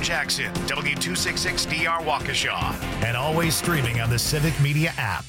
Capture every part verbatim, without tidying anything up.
Jackson, W two sixty-six D R Waukesha, and always streaming on the Civic Media app.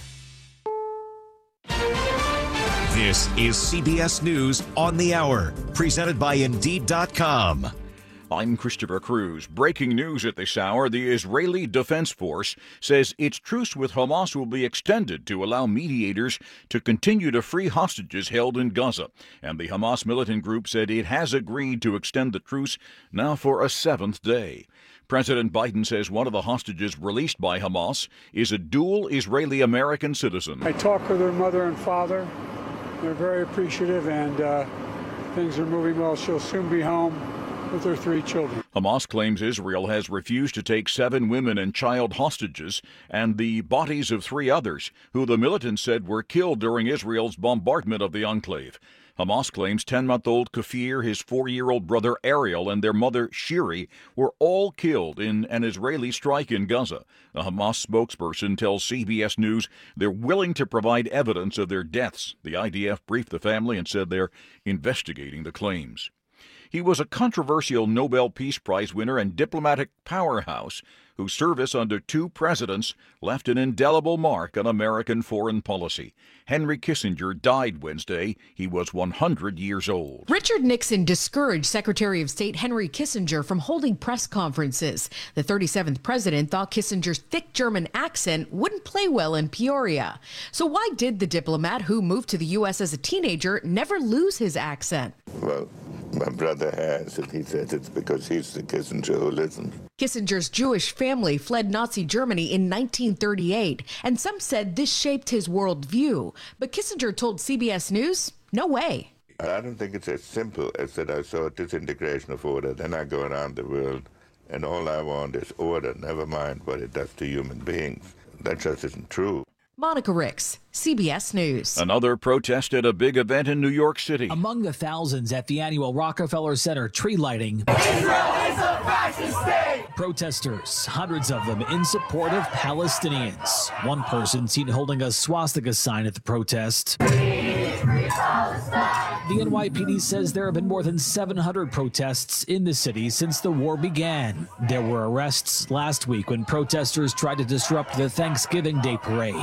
This is C B S News on the Hour, presented by Indeed dot com. I'm Christopher Cruz. Breaking news at this hour. The Israeli Defense Force says its truce with Hamas will be extended to allow mediators to continue to free hostages held in Gaza. And the Hamas militant group said it has agreed to extend the truce now for a seventh day. President Biden says one of the hostages released by Hamas is a dual Israeli-American citizen. I talked with her mother and father. They're very appreciative, and uh, things are moving well. She'll soon be home with their three children. Hamas claims Israel has refused to take seven women and child hostages and the bodies of three others, who the militants said were killed during Israel's bombardment of the enclave. Hamas claims ten-month-old Kafir, his four-year-old brother Ariel, and their mother Shiri were all killed in an Israeli strike in Gaza. A Hamas spokesperson tells C B S News they're willing to provide evidence of their deaths. The I D F briefed the family and said they're investigating the claims. He was a controversial Nobel Peace Prize winner and diplomatic powerhouse whose service under two presidents left an indelible mark on American foreign policy. Henry Kissinger died Wednesday. He was one hundred years old. Richard Nixon discouraged Secretary of State Henry Kissinger from holding press conferences. The thirty-seventh president thought Kissinger's thick German accent wouldn't play well in Peoria. So why did the diplomat, who moved to the U S as a teenager, never lose his accent? Well, my brother has, and he said it's because he's the Kissinger who listens. Kissinger's Jewish family fled Nazi Germany in nineteen thirty-eight, and some said this shaped his worldview. But Kissinger told C B S News, no way. I don't think it's as simple as that I saw disintegration of order, then I go around the world, and all I want is order, never mind what it does to human beings. That just isn't true. Monica Ricks, C B S News. Another protest at a big event in New York City. Among the thousands at the annual Rockefeller Center tree lighting, Israel is a fascist state! Protesters, hundreds of them in support of Palestinians. One person seen holding a swastika sign at the protest. Free, free Palestine! The N Y P D says there have been more than seven hundred protests in the city since the war began. There were arrests last week when protesters tried to disrupt the Thanksgiving Day parade.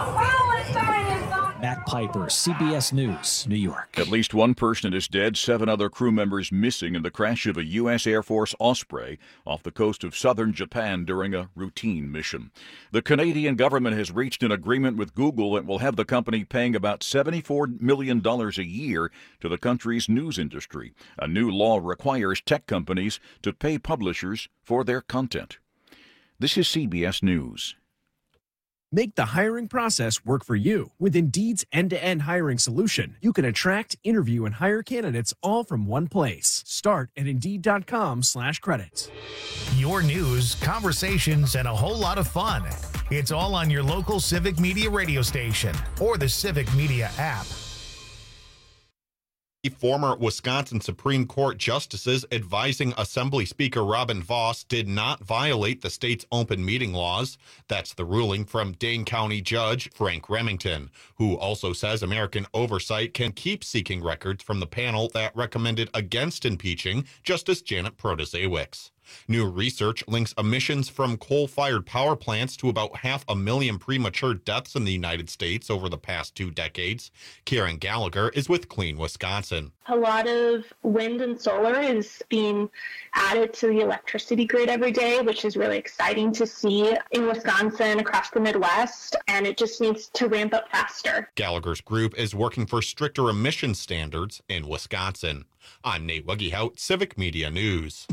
Matt Piper, C B S News, New York. At least one person is dead, seven other crew members missing in the crash of a U S Air Force Osprey off the coast of southern Japan during a routine mission. The Canadian government has reached an agreement with Google that will have the company paying about seventy-four million dollars a year to the country's news industry. A new law requires tech companies to pay publishers for their content. This is C B S News. Make the hiring process work for you. With Indeed's end-to-end hiring solution, you can attract, interview, and hire candidates all from one place. Start at Indeed.com slash credits. Your news, conversations, and a whole lot of fun. It's all on your local Civic Media radio station or the Civic Media app. Former Wisconsin Supreme Court justices advising Assembly Speaker Robin Vos did not violate the state's open meeting laws. That's the ruling from Dane County Judge Frank Remington, who also says American Oversight can keep seeking records from the panel that recommended against impeaching Justice Janet Protasiewicz. New research links emissions from coal-fired power plants to about half a million premature deaths in the United States over the past two decades. Karen Gallagher is with Clean Wisconsin. A lot of wind and solar is being added to the electricity grid every day, which is really exciting to see in Wisconsin, across the Midwest, and it just needs to ramp up faster. Gallagher's group is working for stricter emission standards in Wisconsin. I'm Nate Wuggehout, Civic Media News.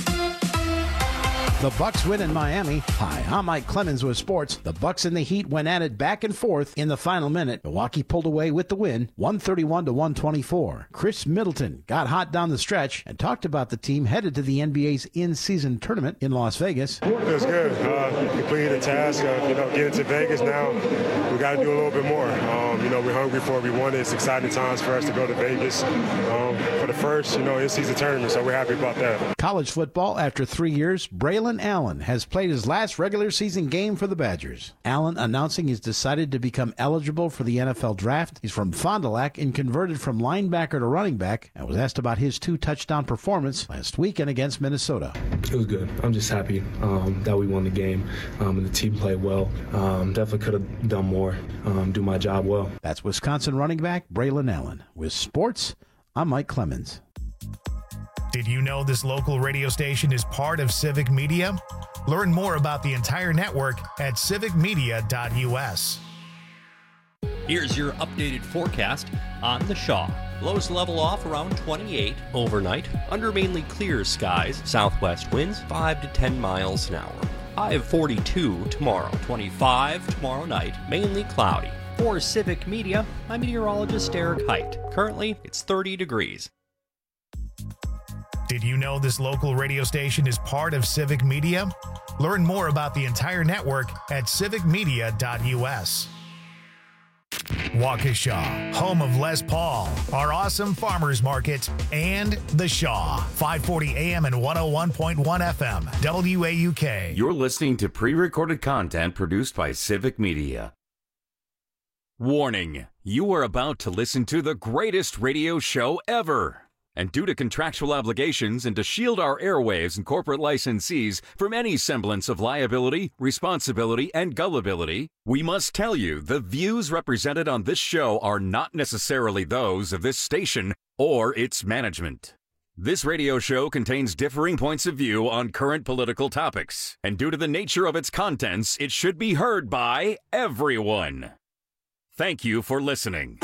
The Bucks win in Miami. Hi, I'm Mike Clemens with sports. The Bucks and the Heat went at it back and forth in the final minute. Milwaukee pulled away with the win, one thirty-one to one twenty-four. Chris Middleton got hot down the stretch and talked about the team headed to the N B A's in-season tournament in Las Vegas. It was good. Uh, completed the task of, you know, getting to Vegas now. We got to do a little bit more. Um, you know, we're hungry for it. We won it. It's exciting times for us to go to Vegas um, for the first, you know, in-season tournament, so we're happy about that. College football, after three years, Braylon Braylon Allen has played his last regular season game for the Badgers. Allen announcing he's decided to become eligible for the N F L draft. He's from Fond du Lac and converted from linebacker to running back, and was asked about his two-touchdown performance last weekend against Minnesota. It was good. I'm just happy um, that we won the game um, and the team played well. Um, definitely could have done more, um, do my job well. That's Wisconsin running back Braylon Allen. With sports, I'm Mike Clemens. Did you know this local radio station is part of Civic Media? Learn more about the entire network at civic media dot u s. Here's your updated forecast on the Shaw. Lows level off around twenty-eight overnight, under mainly clear skies, southwest winds five to ten miles an hour. High of forty-two tomorrow, twenty-five tomorrow night, mainly cloudy. For Civic Media, I'm meteorologist Eric Height. Currently, it's thirty degrees. Did you know this local radio station is part of Civic Media? Learn more about the entire network at civic media dot u s. Waukesha, home of Les Paul, our awesome farmers market, and The Shaw, five forty A M and one oh one point one F M, W A U K. You're listening to pre-recorded content produced by Civic Media. Warning, you are about to listen to the greatest radio show ever. And due to contractual obligations and to shield our airwaves and corporate licensees from any semblance of liability, responsibility, and gullibility, we must tell you the views represented on this show are not necessarily those of this station or its management. This radio show contains differing points of view on current political topics, and due to the nature of its contents, it should be heard by everyone. Thank you for listening.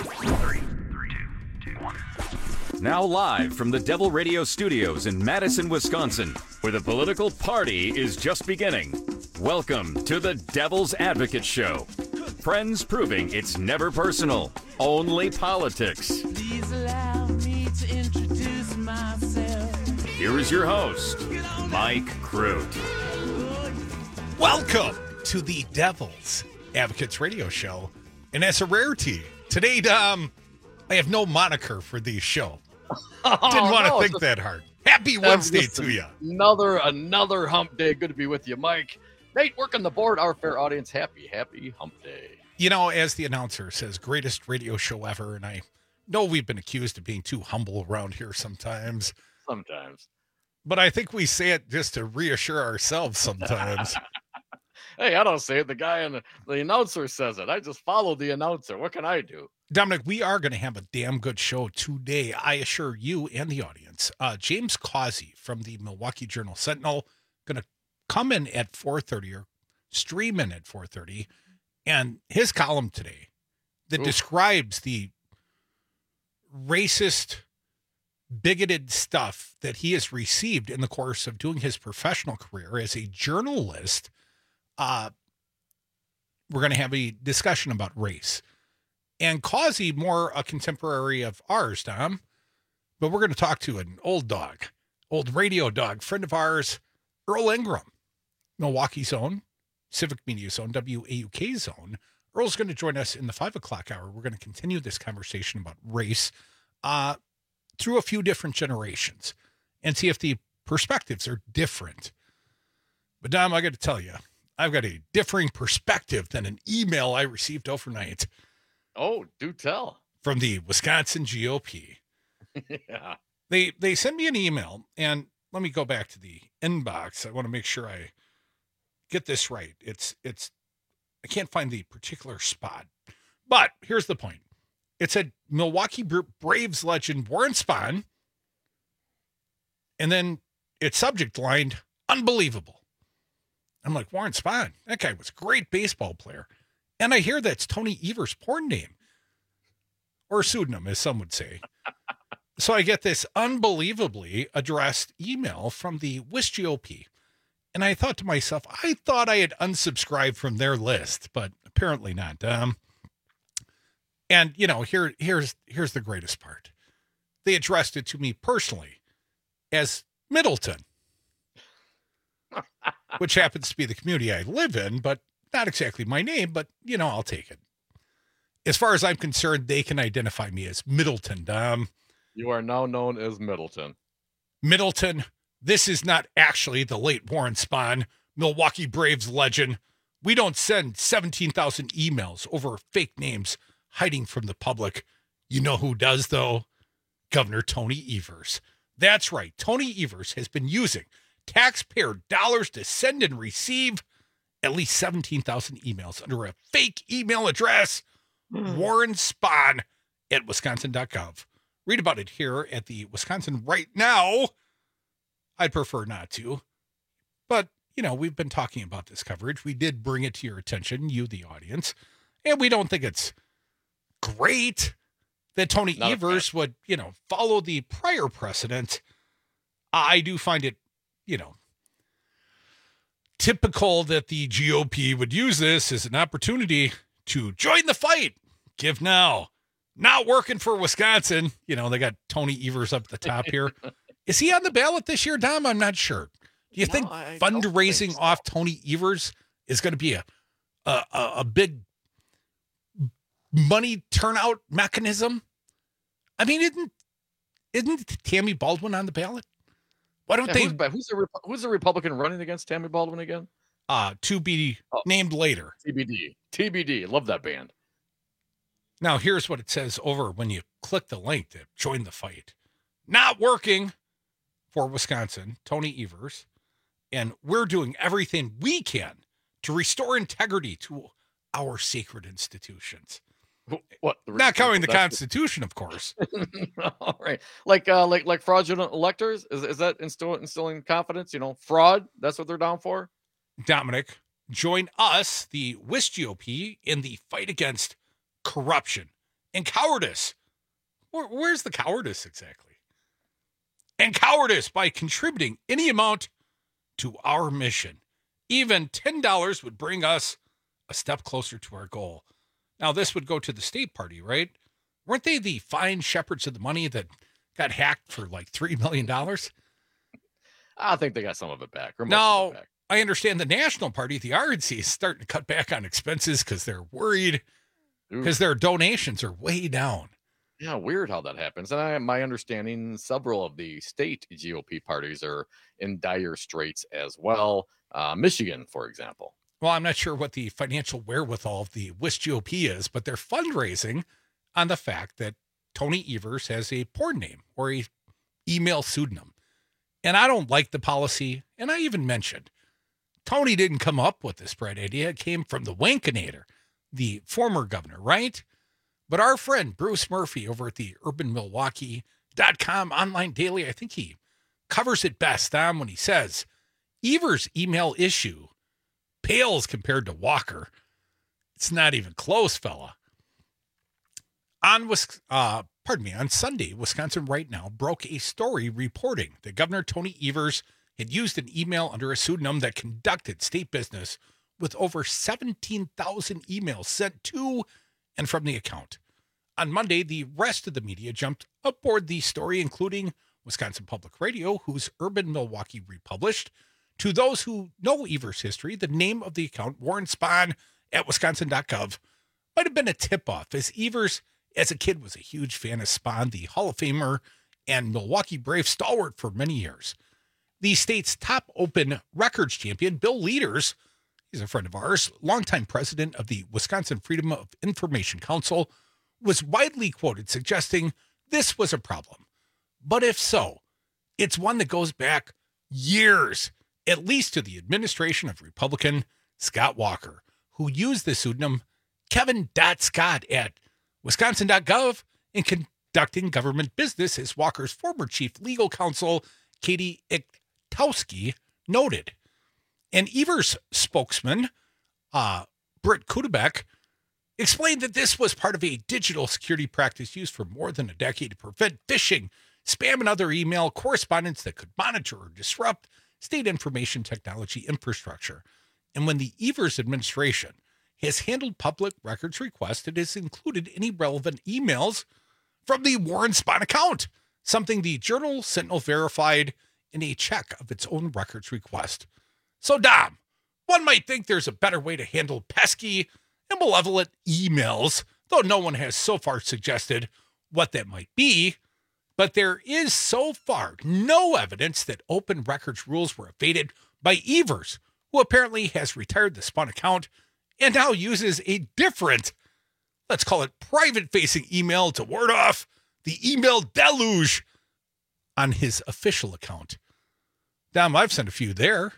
Now live from the Devil Radio Studios in Madison, Wisconsin, where the political party is just beginning. Welcome to the Devil's Advocate Show. Friends proving it's never personal, only politics. Please allow me to introduce myself. Here is your host, Mike Crute. Welcome to the Devil's Advocates Radio Show. And as a rarity, today um, I have no moniker for the show. Oh, Didn't want to no, think that hard. Happy Wednesday to you. Another another hump day. Good to be with you, Mike. Nate, working the board. Our fair audience, happy, happy hump day. You know, as the announcer says, greatest radio show ever. And I know we've been accused of being too humble around here sometimes. Sometimes. But I think we say it just to reassure ourselves sometimes. Hey, I don't say it. The guy and the, the announcer says it. I just follow the announcer. What can I do? Dominic, we are going to have a damn good show today, I assure you and the audience. Uh, James Causey from the Milwaukee Journal Sentinel going to come in at four thirty or stream in at four thirty, and his column today that Ooh. describes the racist, bigoted stuff that he has received in the course of doing his professional career as a journalist. Uh, we're going to have a discussion about race. And Causey, more a contemporary of ours, Tom, but we're going to talk to an old dog, old radio dog, friend of ours, Earl Ingram, Milwaukee's own, Civic Media's own, W A U K's own. Earl's going to join us in the five o'clock hour. We're going to continue this conversation about race uh, through a few different generations and see if the perspectives are different. But, Dom, I got to tell you, I've got a differing perspective than an email I received overnight. Oh, do tell. From the Wisconsin G O P. Yeah. They they send me an email, and let me go back to the inbox. I want to make sure I get this right. It's it's I can't find the particular spot. But here's the point. It said Milwaukee Braves legend Warren Spahn, and then its subject lined, unbelievable. I'm like, Warren Spahn, that guy was a great baseball player. And I hear that's Tony Evers' porn name. Or pseudonym, as some would say. So I get this unbelievably addressed email from the W I S G O P. And I thought to myself, I thought I had unsubscribed from their list, but apparently not. Um, and, you know, here, here's, here's the greatest part. They addressed it to me personally as Middleton, which happens to be the community I live in, but not exactly my name, but, you know, I'll take it. As far as I'm concerned, they can identify me as Middleton. Um, you are now known as Middleton. Middleton This is not actually the late Warren Spahn, Milwaukee Braves legend. We don't send seventeen thousand emails over fake names hiding from the public. You know who does, though? Governor Tony Evers. That's right. Tony Evers has been using taxpayer dollars to send and receive at least seventeen thousand emails under a fake email address, mm. Warren Spahn at wisconsin dot gov. Read about it here at the Wisconsin Right Now. I'd prefer not to, but, you know, we've been talking about this coverage. We did bring it to your attention, you, the audience, and we don't think it's great that Tony not Evers would, you know, follow the prior precedent. I do find it, you know, typical that the G O P would use this as an opportunity to join the fight. Give now. Not working for Wisconsin. You know, they got Tony Evers up at the top here. Is he on the ballot this year, Dom? I'm not sure. Do you no, think I fundraising think so. off Tony Evers is going to be a, a a big money turnout mechanism? I mean, isn't isn't Tammy Baldwin on the ballot? Why don't yeah, they? Who's, who's the who's the Republican running against Tammy Baldwin again? Uh to be oh. named later. T B D. T B D. Love that band. Now, here's what it says over when you click the link to join the fight. Not working for Wisconsin, Tony Evers, and we're doing everything we can to restore integrity to our sacred institutions. What? Not counting the Constitution, of course. All right, like uh, like like fraudulent electors. Is is that instill, instilling confidence? You know, fraud. That's what they're down for. Dominic, join us, the W I S G O P, in the fight against corruption and cowardice. Where, where's the cowardice exactly? And cowardice by contributing any amount to our mission. Even ten dollars would bring us a step closer to our goal. Now, this would go to the state party, right? Weren't they the fine shepherds of the money that got hacked for like three million dollars? I think they got some of it back. Or most now, of it back. I understand the national party, the R N C, is starting to cut back on expenses because they're worried because their donations are way down. Yeah, weird how that happens. And I, my understanding, several of the state G O P parties are in dire straits as well. Uh, Michigan, for example. Well, I'm not sure what the financial wherewithal of the W I S G O P is, but they're fundraising on the fact that Tony Evers has a porn name or a email pseudonym. And I don't like the policy. And I even mentioned, Tony didn't come up with this bright idea. It came from the Wankinator, the former governor, right? But our friend Bruce Murphy over at the urban milwaukee dot com online daily, I think he covers it best, Dom, when he says, Evers' email issue pales compared to Walker. It's not even close, fella. On uh, pardon me, on Sunday, Wisconsin Right Now broke a story reporting that Governor Tony Evers had used an email under a pseudonym that conducted state business with over seventeen thousand emails sent to and from the account. On Monday, the rest of the media jumped aboard the story, including Wisconsin Public Radio, whose Urban Milwaukee republished. To those who know Evers' history, the name of the account, Warren Spahn at wisconsin dot gov, might have been a tip-off, as Evers, as a kid, was a huge fan of Spahn, the Hall of Famer and Milwaukee Brave stalwart for many years. The state's top open records champion, Bill Leaders, he's a friend of ours, longtime president of the Wisconsin Freedom of Information Council, was widely quoted suggesting this was a problem. But if so, it's one that goes back years, at least to the administration of Republican Scott Walker, who used the pseudonym Kevin Scott at wisconsin dot gov in conducting government business, as Walker's former chief legal counsel, Katie Ichtowski, noted. And Evers' spokesman, uh, Britt Kudebeck, explained that this was part of a digital security practice used for more than a decade to prevent phishing, spam, and other email correspondence that could monitor or disrupt state information technology infrastructure. And when the Evers administration has handled public records requests, it has included any relevant emails from the Warren Spahn account, something the Journal Sentinel verified in a check of its own records request. So, Dom, one might think there's a better way to handle pesky and malevolent emails, though no one has so far suggested what that might be. But there is so far no evidence that open records rules were evaded by Evers, who apparently has retired the Spun account and now uses a different, let's call it private-facing email to ward off the email deluge on his official account. Dom, I've sent a few there.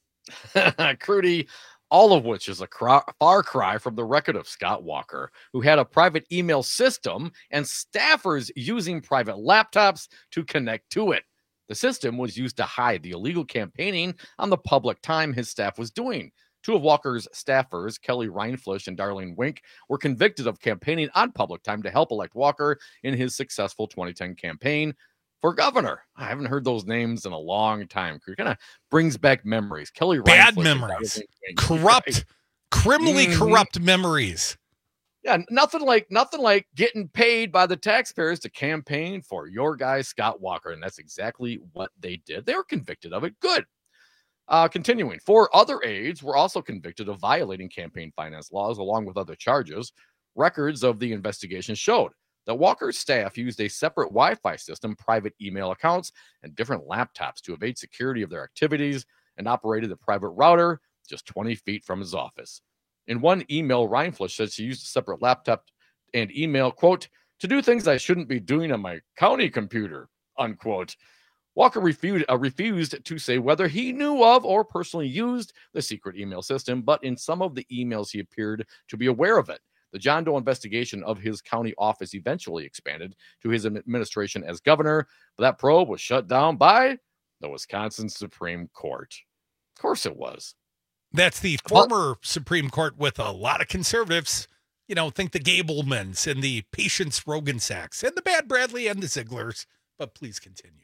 Crudy, all of which is a cry, far cry from the record of Scott Walker, who had a private email system and staffers using private laptops to connect to it. The system was used to hide the illegal campaigning on the public time his staff was doing. Two of Walker's staffers, Kelly Reinflish and Darlene Wink, were convicted of campaigning on public time to help elect Walker in his successful twenty ten campaign for governor. I haven't heard those names in a long time. It kind of brings back memories. Kelly Bad Reinflish memories. Corrupt, criminally Mhm. corrupt memories. Yeah, nothing like nothing like getting paid by the taxpayers to campaign for your guy, Scott Walker. And that's exactly what they did. They were convicted of it. Good. Uh, continuing, four other aides were also convicted of violating campaign finance laws along with other charges. Records of the investigation showed that Walker's staff used a separate Wi-Fi system, private email accounts, and different laptops to evade security of their activities and operated the private router just twenty feet from his office. In one email, Reinflish said she used a separate laptop and email, quote, to do things I shouldn't be doing on my county computer, unquote. Walker refused, uh, refused to say whether he knew of or personally used the secret email system, but in some of the emails he appeared to be aware of it. The John Doe investigation of his county office eventually expanded to his administration as governor, but that probe was shut down by the Wisconsin Supreme Court. Of course it was. That's the former Supreme Court with a lot of conservatives. You know, think the Gablemans and the Patience Rogansacks and the Bad Bradley and the Zieglers. But please continue.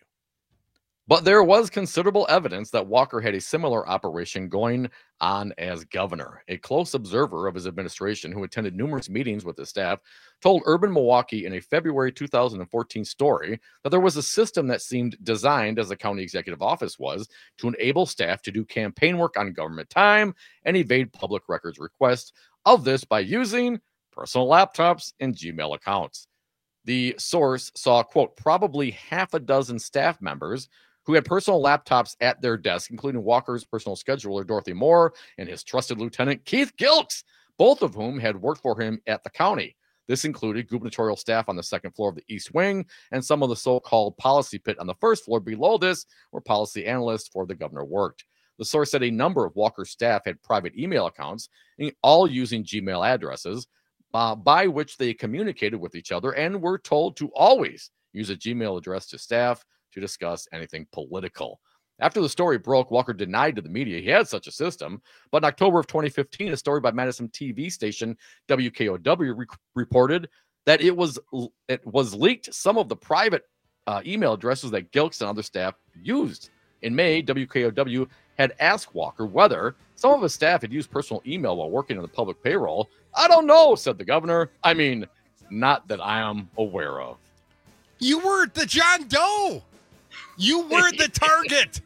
But there was considerable evidence that Walker had a similar operation going on as governor. A close observer of his administration who attended numerous meetings with his staff told Urban Milwaukee in a February two thousand fourteen story that there was a system that seemed designed, as the county executive office was, to enable staff to do campaign work on government time and evade public records requests of this by using personal laptops and Gmail accounts. The source saw, quote, probably half a dozen staff members who had personal laptops at their desk, including Walker's personal scheduler, Dorothy Moore, and his trusted lieutenant, Keith Gilks, both of whom had worked for him at the county. This included gubernatorial staff on the second floor of the East Wing and some of the so-called policy pit on the first floor below this, where policy analysts for the governor worked. The source said a number of Walker's staff had private email accounts, all using Gmail addresses, uh, by which they communicated with each other and were told to always use a Gmail address to staff to discuss anything political. After the story broke, Walker denied to the media he had such a system, but in October of twenty fifteen, a story by Madison T V station W K O W re- reported that it was it was leaked some of the private uh, email addresses that Gilks and other staff used. In May, W K O W had asked Walker whether some of his staff had used personal email while working on the public payroll. I don't know, said the governor. I mean, not that I am aware of. You were the John Doe. You were the target.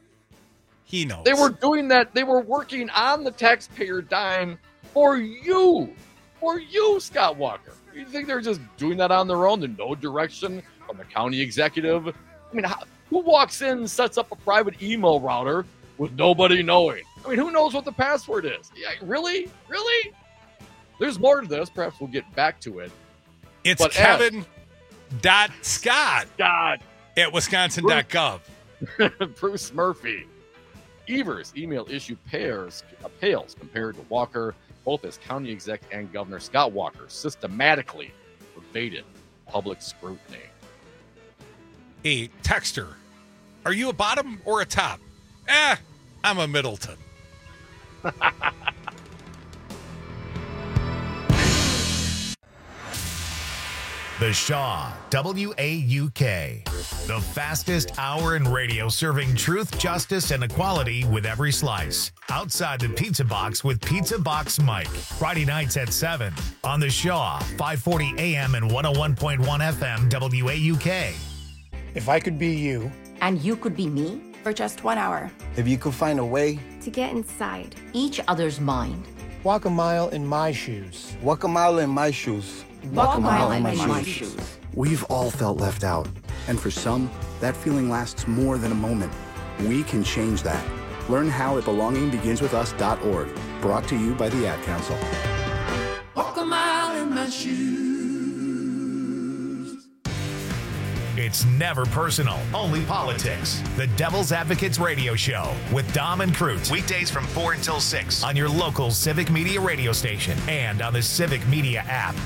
He knows. They were doing that. They were working on the taxpayer dime for you. For you, Scott Walker. You think they're just doing that on their own? There's no direction from the county executive? I mean, how, who walks in and sets up a private email router with nobody knowing? I mean, who knows what the password is? Yeah, really? Really? There's more to this. Perhaps we'll get back to it. It's but Kevin Ed, dot Scott. God. At wisconsin dot gov. Bruce Murphy. Evers' email issue pairs, uh, pales compared to Walker. Both as county exec and governor, Scott Walker systematically evaded public scrutiny. A texter. Are you a bottom or a top? Eh, I'm a Middleton. The Shaw, W A U K. The fastest hour in radio serving truth, justice, and equality with every slice. Outside the pizza box with Pizza Box Mike. Friday nights at seven on The Shaw, five forty A M and one oh one point one F M, W A U K. If I could be you. And you could be me for just one hour. If you could find a way. To get inside each other's mind. Walk a mile in my shoes. Walk a mile in my shoes. Walk, Walk a mile, mile in, my, in my shoes. shoes. We've all felt left out. And for some, that feeling lasts more than a moment. We can change that. Learn how at belonging begins with us dot org. Brought to you by the Ad Council. Walk a mile in my shoes. It's never personal, only politics. The Devil's Advocates Radio Show with Dom and Cruz. Weekdays from four until six on your local Civic Media radio station and on the Civic Media app.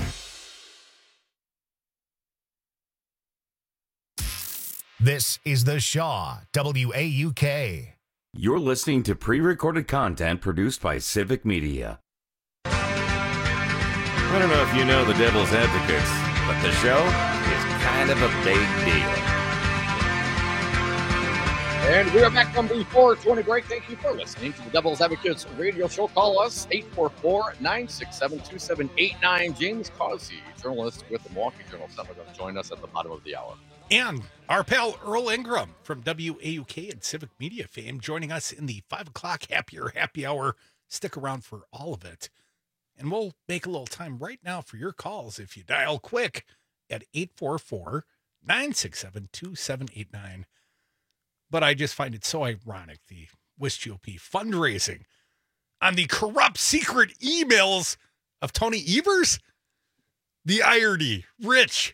This is The Shaw, W A U K. You're listening to pre-recorded content produced by Civic Media. I don't know if you know the Devil's Advocates, but the show is kind of a big deal. And we are back from the four twenty break. Thank you for listening to the Devil's Advocates radio show. Call us eight four four, nine six seven, two seven eight nine. James Causey, journalist with the Milwaukee Journal-Sentinel, going to join us at the bottom of the hour. And our pal Earl Ingram from W A U K and Civic Media fame joining us in the five o'clock happier happy hour. Stick around for all of it. And we'll make a little time right now for your calls if you dial quick at eight four four, nine six seven, two seven eight nine. But I just find it so ironic, the Wish G O P fundraising on the corrupt secret emails of Tony Evers, the irony, Rich.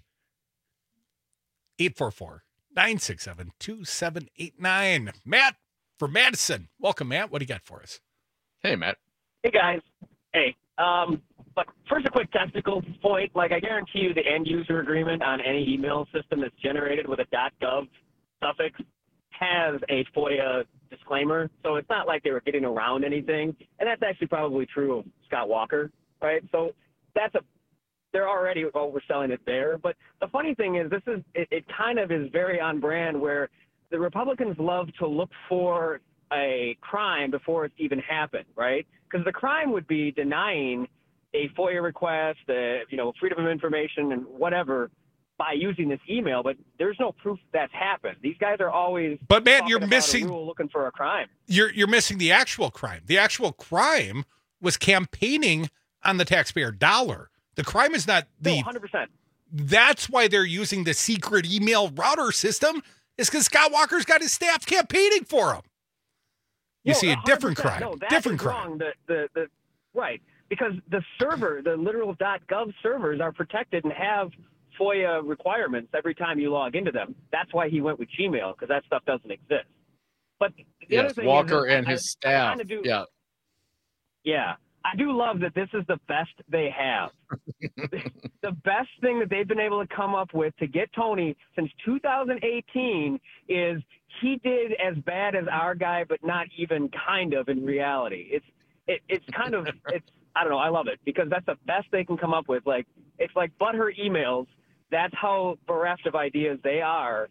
eight four four, nine six seven, two seven eight nine. Matt from Madison. Welcome, Matt. What do you got for us? Hey, Matt. Hey, guys. Hey. Um, but first, a quick technical point. Like, I guarantee you the end-user agreement on any email system that's generated with a .gov suffix has a FOIA disclaimer. So it's not like they were getting around anything. And that's actually probably true of Scott Walker, right? So that's a they're already overselling it there. But the funny thing is, this is it, it kind of is very on brand where the Republicans love to look for a crime before it's even happened, right? Because the crime would be denying a FOIA request, uh, you know, freedom of information and whatever by using this email. But there's no proof that's happened. These guys are always but man, you're missing a rule looking for a crime. You're you're missing the actual crime. The actual crime was campaigning on the taxpayer dollar. The crime is not the. No, one hundred percent. That's why they're using the secret email router system. Is because Scott Walker's got his staff campaigning for him. You no, see a different crime. No, that different is crime. Wrong. The, the, the, right. Because the server, the literal .gov servers are protected and have FOIA requirements every time you log into them. That's why he went with Gmail, because that stuff doesn't exist. But the yes, other thing Walker is, and I, his I, staff. I do, yeah. Yeah. I do love that this is the best they have. The best thing that they've been able to come up with to get Tony since two thousand eighteen is he did as bad as our guy, but not even kind of in reality. It's it, it's kind of it's I don't know. I love it because that's the best they can come up with. Like it's like butthurt emails. That's how bereft of ideas they are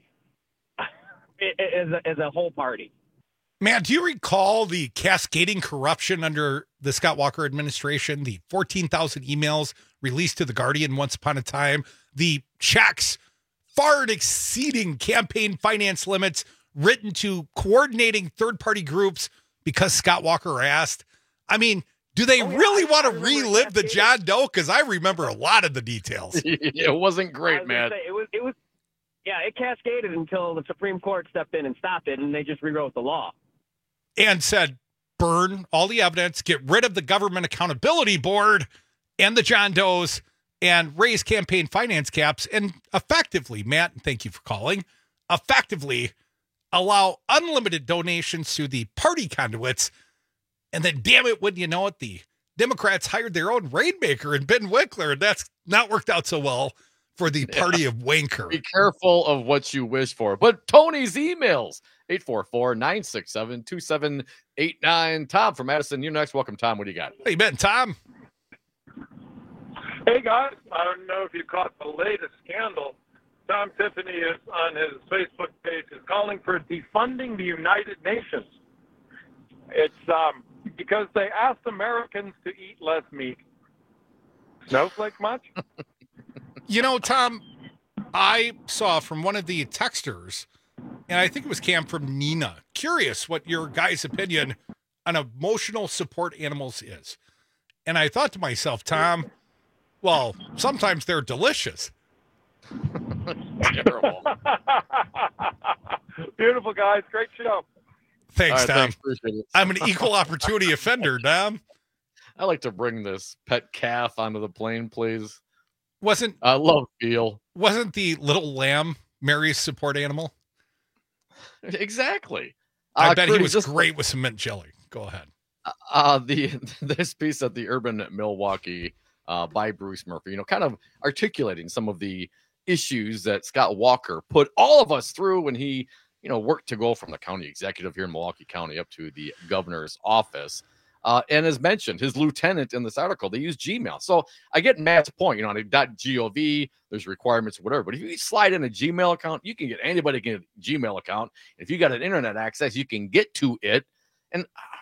as a, as a whole party. Man, do you recall the cascading corruption under the Scott Walker administration? The fourteen thousand emails released to The Guardian once upon a time, the checks far exceeding campaign finance limits written to coordinating third-party groups because Scott Walker asked. I mean, do they oh, yeah, really I, want I to relive the John Doe? Because I remember a lot of the details. It wasn't great, was man. Say, it was, it was, yeah, it cascaded until the Supreme Court stepped in and stopped it, and they just rewrote the law. And said, burn all the evidence, get rid of the Government Accountability Board and the John Does, and raise campaign finance caps, and effectively, Matt, and thank you for calling, effectively allow unlimited donations to the party conduits. And then, damn it, wouldn't you know it, the Democrats hired their own rainmaker in Ben Wickler, and that's not worked out so well for the party yeah. of wanker. Be careful of what you wish for. But Tony's emails, eight four four, nine six seven, two seven eight nine. Tom from Madison, you're next. Welcome, Tom. What do you got? Hey, Ben, Tom. Hey, guys. I don't know if you caught the latest scandal. Tom Tiffany is on his Facebook page is calling for defunding the United Nations. It's um, because they asked Americans to eat less meat. Snowflake much? You know, Tom, I saw from one of the texters, and I think it was Cam from Nina, curious what your guys' opinion on emotional support animals is. And I thought to myself, Tom, well, sometimes they're delicious. terrible. Beautiful, guys. Great show. Thanks, All right, Tom. thanks, appreciate it. I'm an equal opportunity offender, Tom. I like to bring this pet calf onto the plane, please. Wasn't I love veal. Wasn't the little lamb Mary's support animal? Exactly. I Uh, bet he Crudy, was just- great with some mint jelly. Go ahead. Uh, the this piece at the Urban Milwaukee uh, by Bruce Murphy, you know, kind of articulating some of the issues that Scott Walker put all of us through when he, you know, worked to go from the county executive here in Milwaukee County up to the governor's office. Uh, and as mentioned, his lieutenant in this article, they use Gmail. So I get Matt's point, you know, on a .gov, there's requirements or whatever. But if you slide in a Gmail account, you can get anybody can get a Gmail account. If you got an internet access, you can get to it. And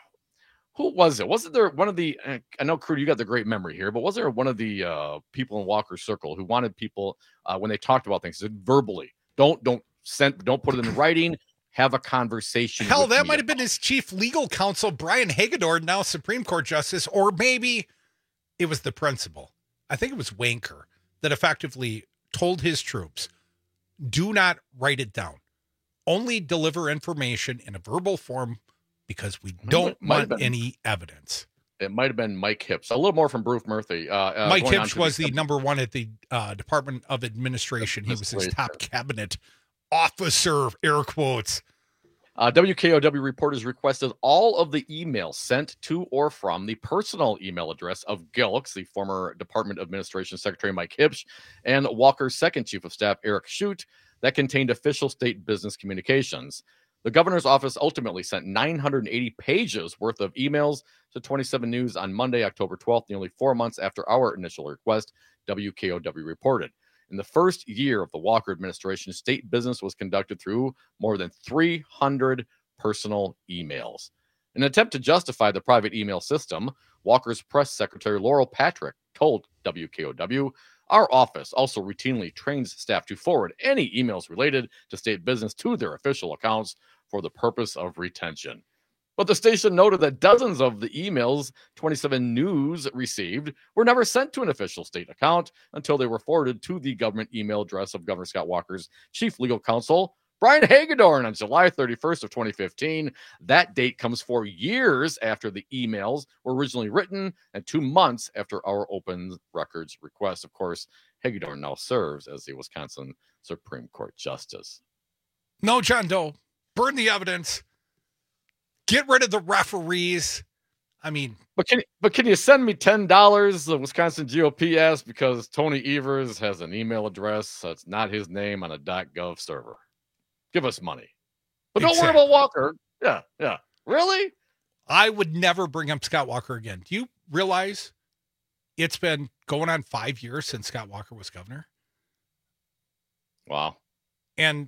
who was it? Wasn't there one of the, uh, I know, Crudy, you got the great memory here, but was there one of the uh, people in Walker's circle who wanted people, uh, when they talked about things, verbally, don't, don't send, don't put it in writing, have a conversation. Hell, with that me might have been about his chief legal counsel, Brian Hagedorn, now Supreme Court Justice, or maybe it was the principal. I think it was Wanker that effectively told his troops, do not write it down. Only deliver information in a verbal form because we don't might have want been. any evidence. It might have been Mike Hips. A little more from Bruce Murphy. Uh, uh, Mike going on Hips to was the the number one at the uh, Department of Administration. He was his Administrator. top cabinet officer, air quotes. Uh, W K O W reporters requested all of the emails sent to or from the personal email address of Gilks, the former Department of Administration Secretary Mike Hipsch, and Walker's second chief of staff, Eric Shute, that contained official state business communications. The governor's office ultimately sent nine hundred eighty pages worth of emails to twenty-seven News on Monday, October twelfth, nearly four months after our initial request, W K O W reported. In the first year of the Walker administration, state business was conducted through more than three hundred personal emails. In an attempt to justify the private email system, Walker's press secretary Laurel Patrick told W K O W, our office also routinely trains staff to forward any emails related to state business to their official accounts for the purpose of retention. But the station noted that dozens of the emails twenty-seven News received were never sent to an official state account until they were forwarded to the government email address of Governor Scott Walker's chief legal counsel, Brian Hagedorn, on July thirty-first of twenty fifteen. That date comes four years after the emails were originally written and two months after our open records request. Of course, Hagedorn now serves as the Wisconsin Supreme Court Justice. No, John Doe. Burn the evidence. Get rid of the referees. I mean, but can but can you send me ten dollars? The Wisconsin G O P asked, because Tony Evers has an email address that's not his name on a .gov server. Give us money, but don't Exactly. worry about Walker. Yeah, yeah. Really? I would never bring up Scott Walker again. Do you realize it's been going on five years since Scott Walker was governor? Wow. And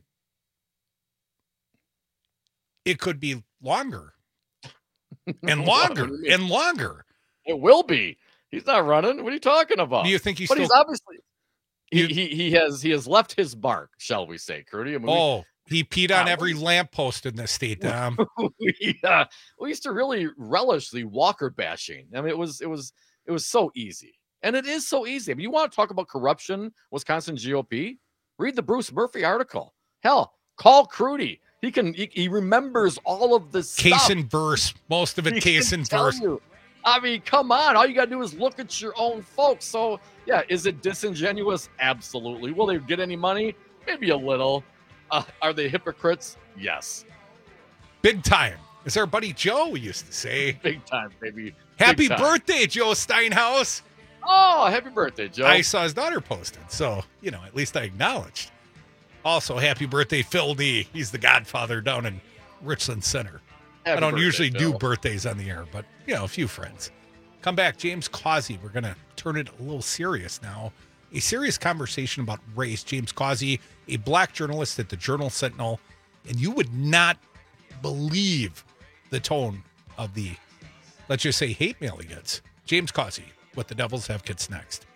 it could be longer and longer and longer. It will be. He's not running. What are you talking about? Do you think he's But still? he's obviously he, he he has he has left his mark, shall we say, Crudy? I mean, we- Oh, he peed on Yeah, every we- lamppost in this state, Dom. we, uh, we used to really relish the Walker bashing. I mean, it was it was it was so easy, and it is so easy. I mean, you want to talk about corruption, Wisconsin G O P? Read the Bruce Murphy article. Hell, call Crudy. He can he, he remembers all of this Case stuff. and verse. Most of it He case can and tell verse. you. I mean, come on. All you got to do is look at your own folks. So, yeah, is it disingenuous? Absolutely. Will they get any money? Maybe a little. Uh, are they hypocrites? Yes. Big time. As our buddy Joe used to say. Big time, baby. Happy Big time. birthday, Joe Steinhaus. Oh, happy birthday, Joe. I saw his daughter posted, so, you know, at least I acknowledged. Also, happy birthday, Phil D. He's the godfather down in Richland Center. Happy I don't birthday, usually Phil. do birthdays on the air, but, you know, a few friends. Come back, James Causey. We're going to turn it a little serious now. A serious conversation about race. James Causey, a black journalist at the Journal Sentinel, and you would not believe the tone of the, let's just say, hate mail he gets. James Causey, what the Devils have gets next.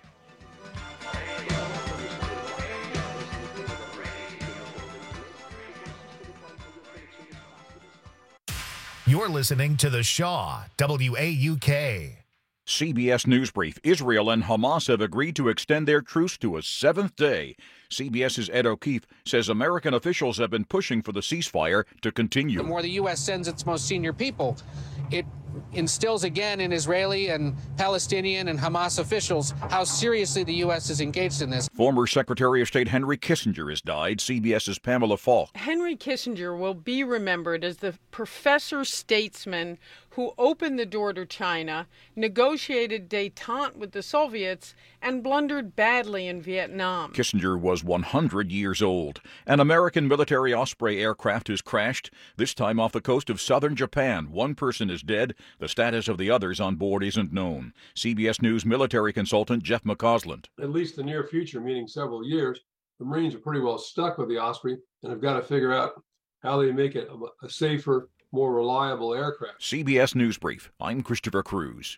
You're listening to The Shaw, W A U K. C B S News Brief. Israel and Hamas have agreed to extend their truce to a seventh day. CBS's Ed O'Keefe says American officials have been pushing for the ceasefire to continue. The more the U S sends its most senior people, it instills again in Israeli and Palestinian and Hamas officials how seriously the U S is engaged in this. Former Secretary of State Henry Kissinger has died. CBS's Pamela Falk. Henry Kissinger will be remembered as the professor statesman who opened the door to China, negotiated détente with the Soviets, and blundered badly in Vietnam. Kissinger was one hundred years old. An American military Osprey aircraft has crashed, this time off the coast of southern Japan. One person is dead. The status of the others on board isn't known. C B S News military consultant Jeff McCausland. At least the near future, meaning several years, the Marines are pretty well stuck with the Osprey and have got to figure out how they make it a, a safer, more reliable aircraft. C B S News Brief. I'm Christopher Cruz.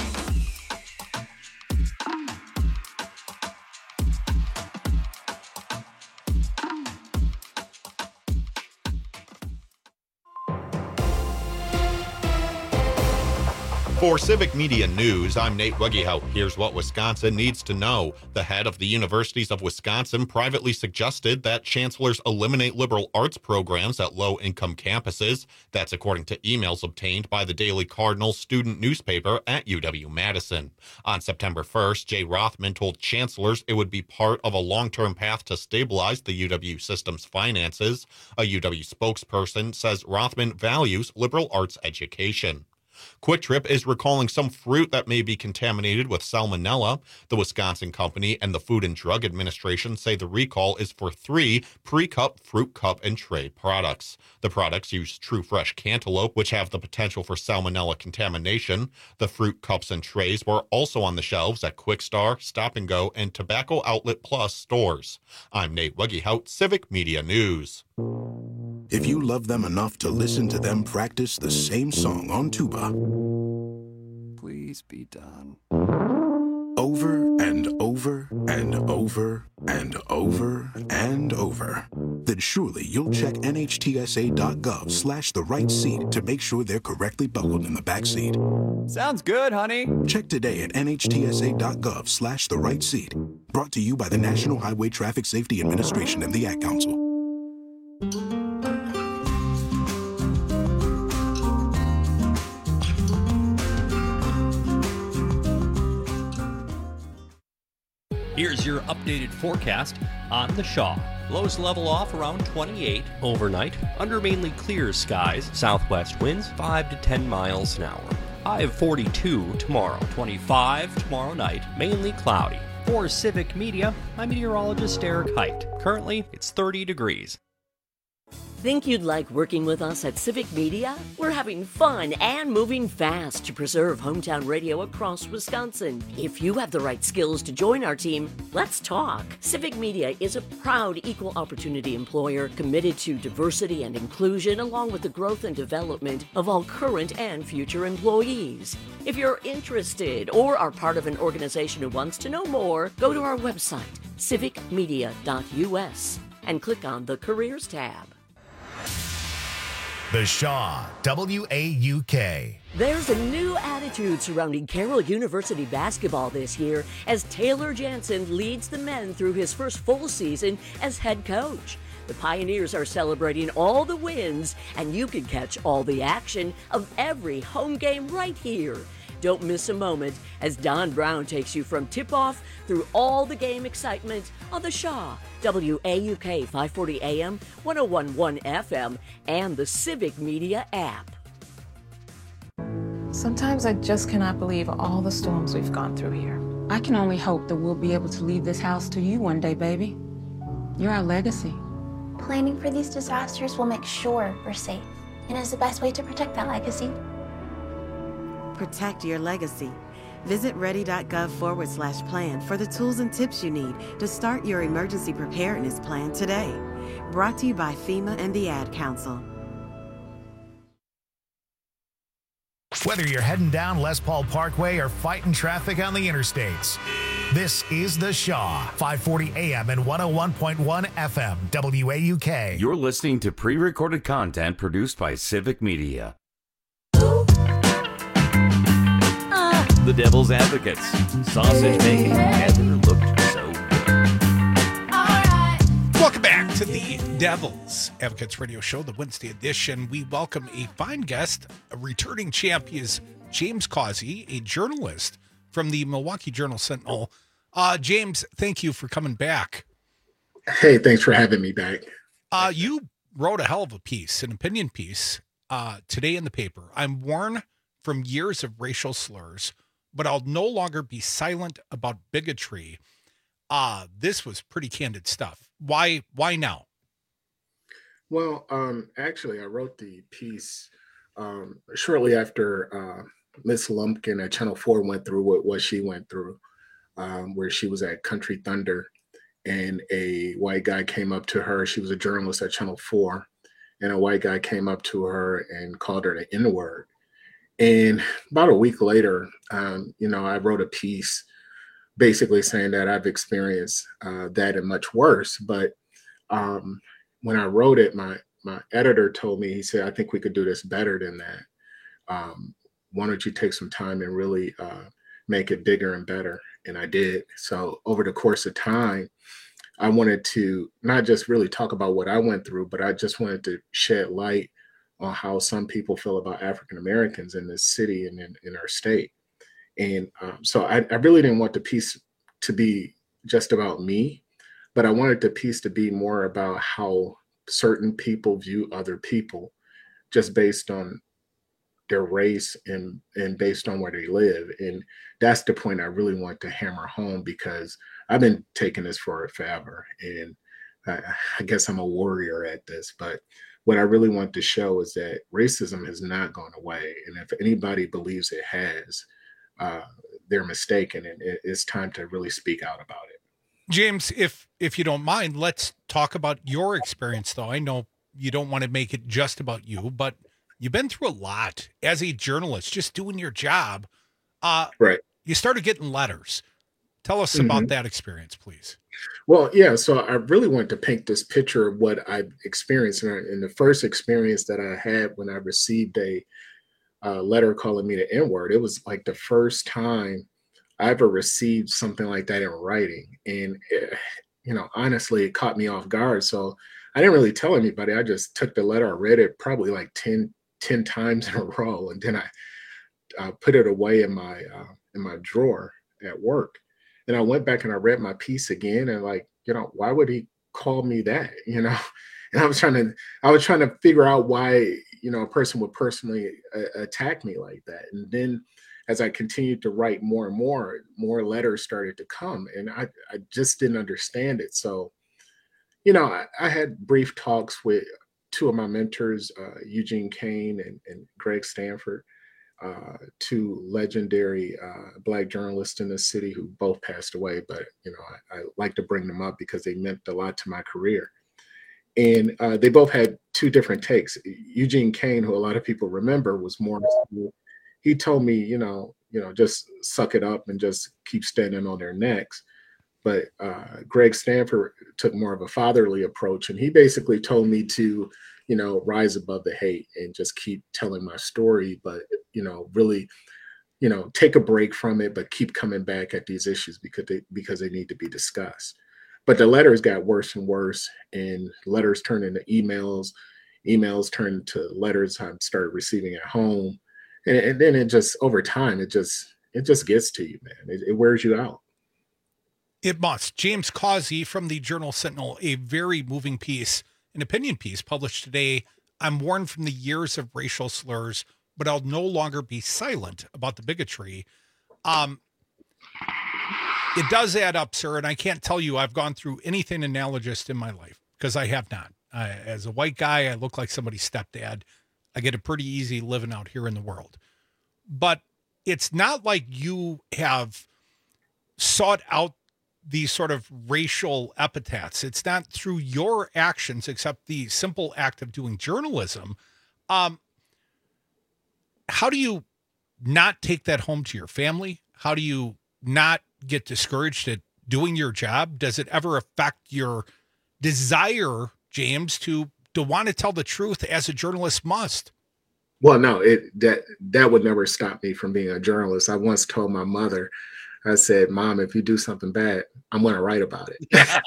For Civic Media News, I'm Nate Weggehout. Here's what Wisconsin needs to know. The head of the Universities of Wisconsin privately suggested that chancellors eliminate liberal arts programs at low-income campuses. That's according to emails obtained by the Daily Cardinal student newspaper at U W-Madison. On September first, Jay Rothman told chancellors it would be part of a long-term path to stabilize the U W system's finances. A U W spokesperson says Rothman values liberal arts education. Quick Trip is recalling some fruit that may be contaminated with salmonella. The Wisconsin company and the Food and Drug Administration say the recall is for three pre-cup fruit cup and tray products. The products use true fresh cantaloupe, which have the potential for salmonella contamination. The fruit cups and trays were also on the shelves at Quick Star, Stop and Go, and Tobacco Outlet Plus stores. I'm Nate Weggehout, Civic Media News. If you love them enough to listen to them practice the same song on tuba, please be done. Over and over and over and over and over, then surely you'll check nhtsa.gov slash the right seat to make sure they're correctly buckled in the back seat. Sounds good, honey. Check today at nhtsa.gov slash the right seat. Brought to you by the National Highway Traffic Safety Administration and the Ad Council. Here's your updated forecast on the Shaw. Lows level off around twenty-eight overnight, under mainly clear skies, southwest winds five to ten miles an hour. High of forty-two tomorrow, twenty-five tomorrow night, mainly cloudy. For Civic Media, I'm meteorologist Eric Height. Currently, it's thirty degrees. Think you'd like working with us at Civic Media? We're having fun and moving fast to preserve hometown radio across Wisconsin. If you have the right skills to join our team, let's talk. Civic Media is a proud equal opportunity employer committed to diversity and inclusion along with the growth and development of all current and future employees. If you're interested or are part of an organization who wants to know more, go to our website, civic media dot u s, and click on the Careers tab. The Shaw, W A U K. There's a new attitude surrounding Carroll University basketball this year as Taylor Jansen leads the men through his first full season as head coach. The Pioneers are celebrating all the wins, and you can catch all the action of every home game right here. Don't miss a moment as Don Brown takes you from tip-off through all the game excitement on the Shaw, W A U K five forty A M, one oh one point one F M, and the Civic Media app. Sometimes I just cannot believe all the storms we've gone through here. I can only hope that we'll be able to leave this house to you one day, baby. You're our legacy. Planning for these disasters will make sure we're safe, and is the best way to protect that legacy. Protect your legacy. Visit ready.gov forward slash plan for the tools and tips you need to start your emergency preparedness plan today. Brought to you by FEMA and the Ad Council. Whether you're heading down Les Paul Parkway or fighting traffic on the interstates, this is The Shaw, five forty A M and one oh one point one F M, W A U K. You're listening to pre-recorded content produced by Civic Media. The Devil's Advocates. Sausage making never looked so good. to the Devil's Advocates Radio Show, the Wednesday edition. We welcome a fine guest, a returning champ. He is James Causey, a journalist from the Milwaukee Journal-Sentinel. Uh, James, thank you for coming back. Hey, thanks for having me back. Uh, you wrote a hell of a piece, an opinion piece, uh, today in the paper. I'm worn from years of racial slurs, but I'll no longer be silent about bigotry. Uh, this was pretty candid stuff. Why, why now? Well, um, actually, I wrote the piece um, shortly after uh, Miss Lumpkin at Channel four went through what, what she went through, um, where she was at Country Thunder, and a white guy came up to her. She was a journalist at Channel four, and a white guy came up to her and called her the N-word. And about a week later, um, you know, I wrote a piece basically saying that I've experienced uh, that and much worse. But um, when I wrote it, my my editor told me, he said, I think we could do this better than that. Um, why don't you take some time and really uh, make it bigger and better? And I did. So over the course of time, I wanted to not just really talk about what I went through, but I just wanted to shed light on how some people feel about African Americans in this city and in, in our state. And um, so I, I really didn't want the piece to be just about me, but I wanted the piece to be more about how certain people view other people just based on their race and, and based on where they live. And that's the point I really want to hammer home, because I've been taking this for forever. And I, I guess I'm a warrior at this, but what I really want to show is that racism has not gone away. And if anybody believes it has, uh, they're mistaken, and it, it's time to really speak out about it. James, if if you don't mind, let's talk about your experience, though. I know you don't want to make it just about you, but you've been through a lot as a journalist, just doing your job. Uh, right. You started getting letters. Tell us Mm-hmm. about that experience, please. Well, yeah, so I really wanted to paint this picture of what I've experienced. And, and the first experience that I had when I received a uh, letter calling me the N-word, it was like the first time I ever received something like that in writing. And, it, you know, honestly, it caught me off guard. So I didn't really tell anybody. I just took the letter, I read it probably like ten, ten times in a row. And then I uh, put it away in my, uh, in my drawer at work. And I went back and I read my piece again, and like, you know, why would he call me that? You know, and I was trying to, I was trying to figure out why, you know, a person would personally uh, attack me like that. And then as I continued to write more and more, more letters started to come, and I, I just didn't understand it. So, you know, I, I had brief talks with two of my mentors, uh, Eugene Kane and, and Greg Stanford. Uh, two legendary uh, Black journalists in the city who both passed away, but you know, I, I like to bring them up because they meant a lot to my career. And uh, they both had two different takes. Eugene Kane, who a lot of people remember, was more, he told me, you know, you know, just suck it up and just keep standing on their necks. But uh, Greg Stanford took more of a fatherly approach, and he basically told me to, you know, rise above the hate and just keep telling my story, but, you know, really, you know, take a break from it, but keep coming back at these issues because they, because they need to be discussed. But the letters got worse and worse, and letters turned into emails, emails turned into letters I started receiving at home. And, and then it just, over time, it just, it just gets to you, man. It, it wears you out. It must. James Causey from the Journal-Sentinel, a very moving piece, an opinion piece published today. I'm worn from the years of racial slurs, but I'll no longer be silent about the bigotry. Um, it does add up, sir, and I can't tell you I've gone through anything analogous in my life, because I have not. I, as a white guy, I look like somebody's stepdad. I get it pretty easy living out here in the world. But it's not like you have sought out these sort of racial epithets. It's not through your actions, except the simple act of doing journalism. Um, how do you not take that home to your family? How do you not get discouraged at doing your job? Does it ever affect your desire, James, to, to want to tell the truth as a journalist must? Well, no, it that that would never stop me from being a journalist. I once told my mother, I said, Mom, if you do something bad, I'm going to write about it.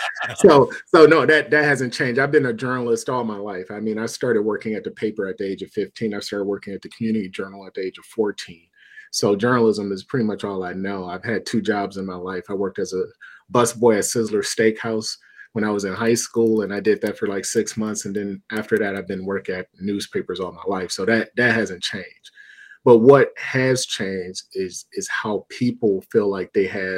so, so no, that, that hasn't changed. I've been a journalist all my life. I mean, I started working at the paper at the age of fifteen. I started working at the community journal at the age of fourteen. So journalism is pretty much all I know. I've had two jobs in my life. I worked as a busboy at Sizzler Steakhouse when I was in high school, and I did that for like six months. And then after that, I've been working at newspapers all my life. So that, that hasn't changed. But what has changed is, is how people feel like they have,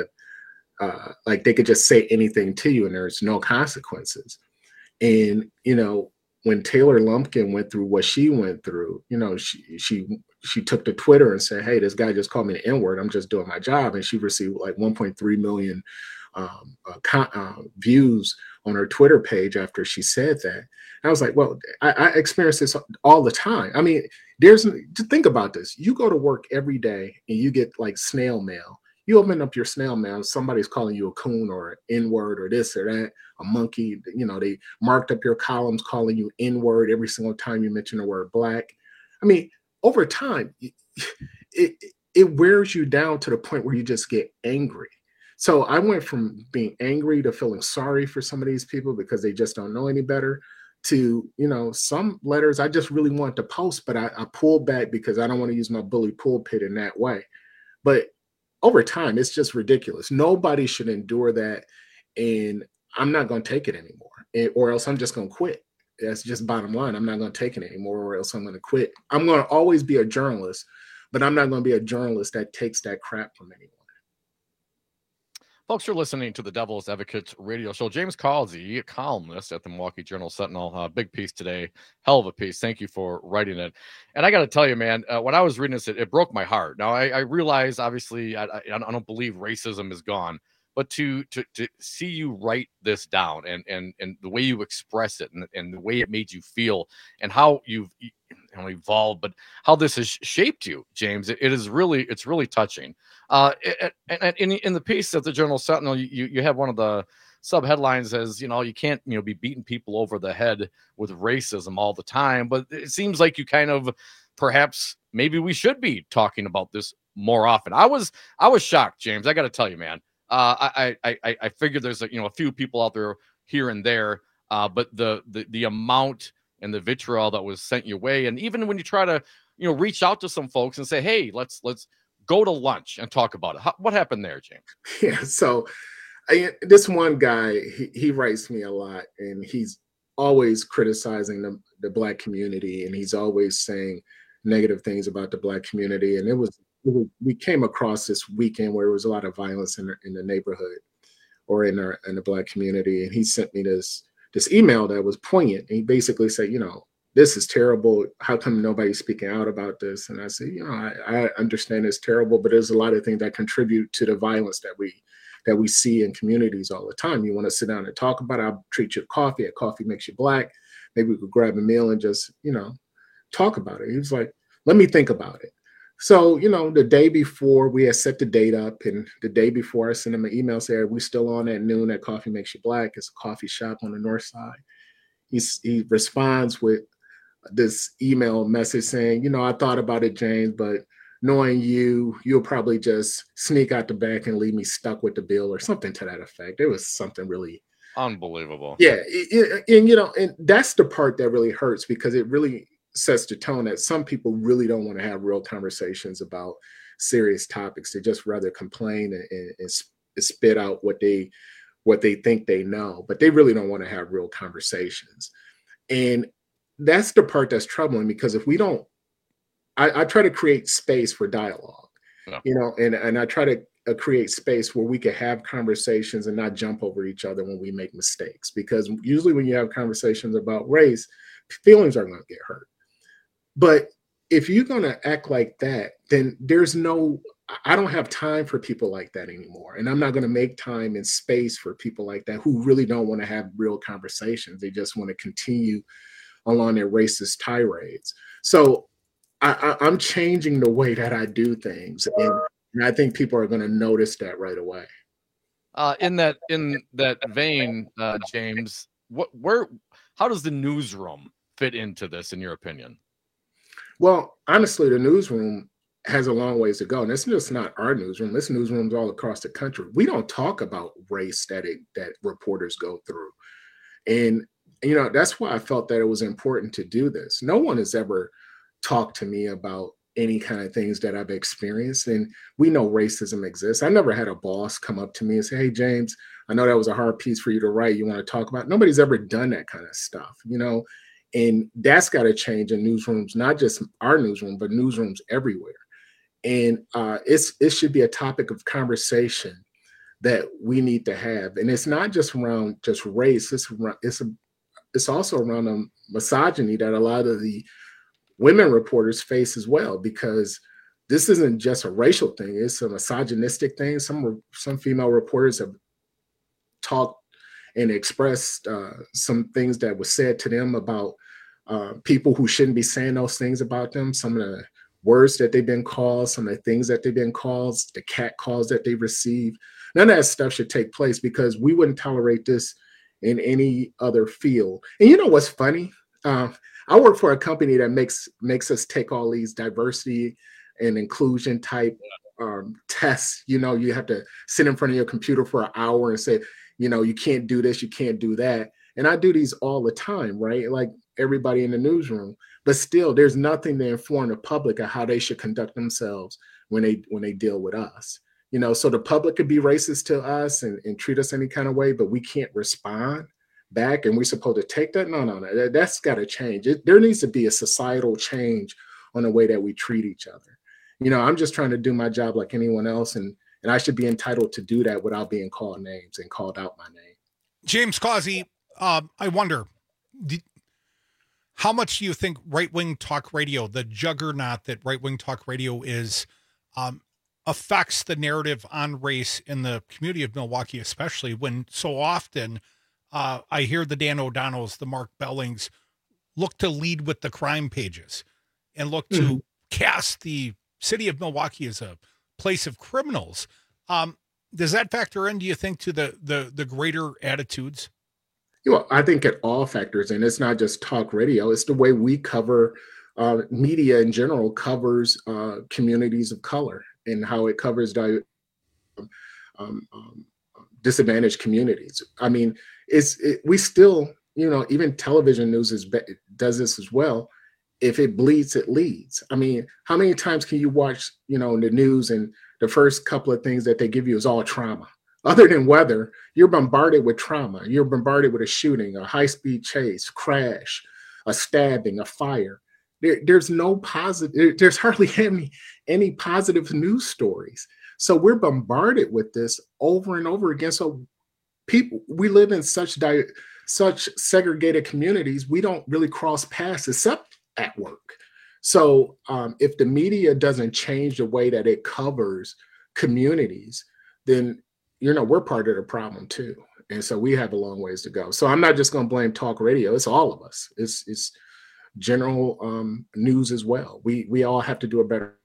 uh, like they could just say anything to you and there's no consequences. And, you know, when Taylor Lumpkin went through what she went through, you know, she, she, she took to Twitter and said, hey, this guy just called me the N-word. I'm just doing my job. And she received like one point three million um, uh, con- uh, views on her Twitter page after she said that. And I was like, well, I, I experience this all the time. I mean, there's to think about this. You go to work every day and you get like snail mail. You open up your snail mail, somebody's calling you a coon or an N-word or this or that, a monkey. You know, they marked up your columns calling you N-word every single time you mention the word black. I mean, over time, it, it, it wears you down to the point where you just get angry. So I went from being angry to feeling sorry for some of these people because they just don't know any better to, you know, some letters I just really want to post, but I, I pulled back because I don't want to use my bully pulpit in that way. But over time, it's just ridiculous. Nobody should endure that. And I'm not going to take it anymore, and, or else I'm just going to quit. That's just bottom line. I'm not going to take it anymore, or else I'm going to quit. I'm going to always be a journalist, but I'm not going to be a journalist that takes that crap from anyone. Folks, you're listening to the Devil's Advocates radio show. James Causey, columnist at the Milwaukee Journal Sentinel. Uh, big piece today. Hell of a piece. Thank you for writing it. And I got to tell you, man, uh, when I was reading this, it, it broke my heart. Now, I, I realize, obviously, I, I, I don't believe racism is gone. But to to to see you write this down and and and the way you express it and, and the way it made you feel and how you've you know, evolved, but how this has shaped you, James, it, it is really it's really touching. Uh, and in in the piece at the Journal Sentinel, you you have one of the sub headlines as, you know, you can't you know be beating people over the head with racism all the time, but it seems like you kind of perhaps maybe we should be talking about this more often. I was I was shocked, James. I got to tell you, man. Uh, I, I, I, I figured there's a, you know, a few people out there here and there, uh, but the, the, the amount and the vitriol that was sent your way. And even when you try to, you know, reach out to some folks and say, hey, let's, let's go to lunch and talk about it. How, what happened there, James? Yeah. So I, this one guy, he, he writes me a lot and he's always criticizing the, the Black community. And he's always saying negative things about the Black community. And it was, we came across this weekend where there was a lot of violence in the, in the neighborhood or in our in the Black community, and he sent me this this email that was poignant. And he basically said, you know, this is terrible. How come nobody's speaking out about this? And I said, you know, I, I understand it's terrible, but there's a lot of things that contribute to the violence that we that we see in communities all the time. You want to sit down and talk about it? I'll treat you to coffee. A coffee makes you Black. Maybe we could grab a meal and just, you know, talk about it. He was like, let me think about it. So, you know, the day before we had set the date up, and the day before I sent him an email saying, we still on at noon at Coffee Makes You Black. It's a coffee shop on the north side. He's, he responds with this email message saying, you know, I thought about it, James, but knowing you, you'll probably just sneak out the back and leave me stuck with the bill or something to that effect. It was something really unbelievable. Yeah. It, it, and, you know, and that's the part that really hurts because it really sets the tone that some people really don't want to have real conversations about serious topics. They just rather complain and, and, and spit out what they what they think they know, but they really don't want to have real conversations. And that's the part that's troubling, because if we don't, I, I try to create space for dialogue, yeah. you know, and, and I try to uh, create space where we can have conversations and not jump over each other when we make mistakes, because usually when you have conversations about race, feelings are going to get hurt. But if you're going to act like that, then there's no, I don't have time for people like that anymore. And I'm not going to make time and space for people like that who really don't want to have real conversations. They just want to continue along their racist tirades. So I, I, I'm changing the way that I do things. And, and I think people are going to notice that right away. Uh, in that in that vein, uh, James, what where how does the newsroom fit into this, in your opinion? Well, honestly, the newsroom has a long ways to go. And it's just not our newsroom. This newsroom's all across the country. We don't talk about race that it, that reporters go through. And, you know, that's why I felt that it was important to do this. No one has ever talked to me about any kind of things that I've experienced. And we know racism exists. I never had a boss come up to me and say, hey, James, I know that was a hard piece for you to write. You want to talk about it? Nobody's ever done that kind of stuff, you know, and that's got to change in newsrooms, not just our newsroom, but newsrooms everywhere. And uh, it's it should be a topic of conversation that we need to have. And it's not just around just race. It's around, it's a, it's also around the misogyny that a lot of the women reporters face as well, because this isn't just a racial thing. It's a misogynistic thing. Some some female reporters have talked and expressed uh, some things that was said to them about uh, people who shouldn't be saying those things about them. Some of the words that they've been called, some of the things that they've been called, the cat calls that they've received. None of that stuff should take place, because we wouldn't tolerate this in any other field. And you know what's funny? Uh, I work for a company that makes makes us take all these diversity and inclusion type um, tests. You know, you have to sit in front of your computer for an hour and say, you know, you can't do this, you can't do that. And I do these all the time, right? Like everybody in the newsroom. But still, there's nothing to inform the public of how they should conduct themselves when they when they deal with us. You know, so the public could be racist to us and, and treat us any kind of way, but we can't respond back, and we're supposed to take that? No, no, no. That, that's got to change. It, there needs to be a societal change on the way that we treat each other. You know, I'm just trying to do my job like anyone else, and and I should be entitled to do that without being called names and called out my name. James Causey, um, I wonder, did, how much do you think right-wing talk radio, the juggernaut that right-wing talk radio is, um, affects the narrative on race in the community of Milwaukee, especially when so often uh, I hear the Dan O'Donnells, the Mark Bellings look to lead with the crime pages and look to mm-hmm. cast the city of Milwaukee as a place of criminals. Um, does that factor in, do you think, to the the the greater attitudes? Well, I think it all factors in. It's not just talk radio. It's the way we cover uh, media in general covers uh, communities of color, and how it covers di- um, um, disadvantaged communities. I mean, it's it, we still, you know, even television news is does this as well. If it bleeds, it leads. I mean, how many times can you watch, you know, the news and the first couple of things that they give you is all trauma? Other than weather, you're bombarded with trauma. You're bombarded with a shooting, a high-speed chase, crash, a stabbing, a fire. There, there's no positive, there's hardly any, any positive news stories. So we're bombarded with this over and over again. So people, we live in such di- such segregated communities, we don't really cross paths except at work. So um, if the media doesn't change the way that it covers communities, then, you know, we're part of the problem too. And so we have a long ways to go. So I'm not just going to blame talk radio. It's all of us. It's, it's general um, news as well. We, we all have to do a better.